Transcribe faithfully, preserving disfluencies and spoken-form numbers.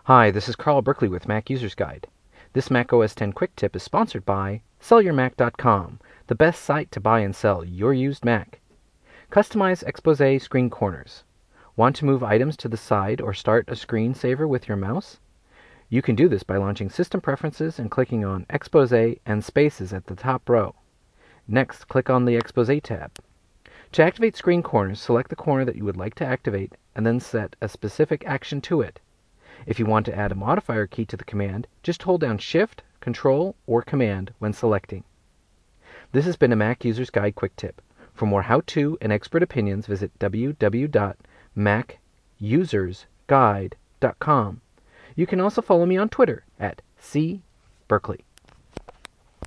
Hi, this is Carl Berkeley with Mac User's Guide. This Mac O S ten Quick Tip is sponsored by Sell Your Mac dot com, the best site to buy and sell your used Mac. Customize Expose screen corners. Want to move items to the side or start a screensaver with your mouse? You can do this by launching System Preferences and clicking on Expose and Spaces at the top row. Next, click on the Expose tab. To activate screen corners, select the corner that you would like to activate and then set a specific action to it. If you want to add a modifier key to the command, just hold down Shift, Control, or Command when selecting. This has been a Mac User's Guide Quick Tip. For more how-to and expert opinions, visit w w w dot mac users guide dot com. You can also follow me on Twitter at c berkeley.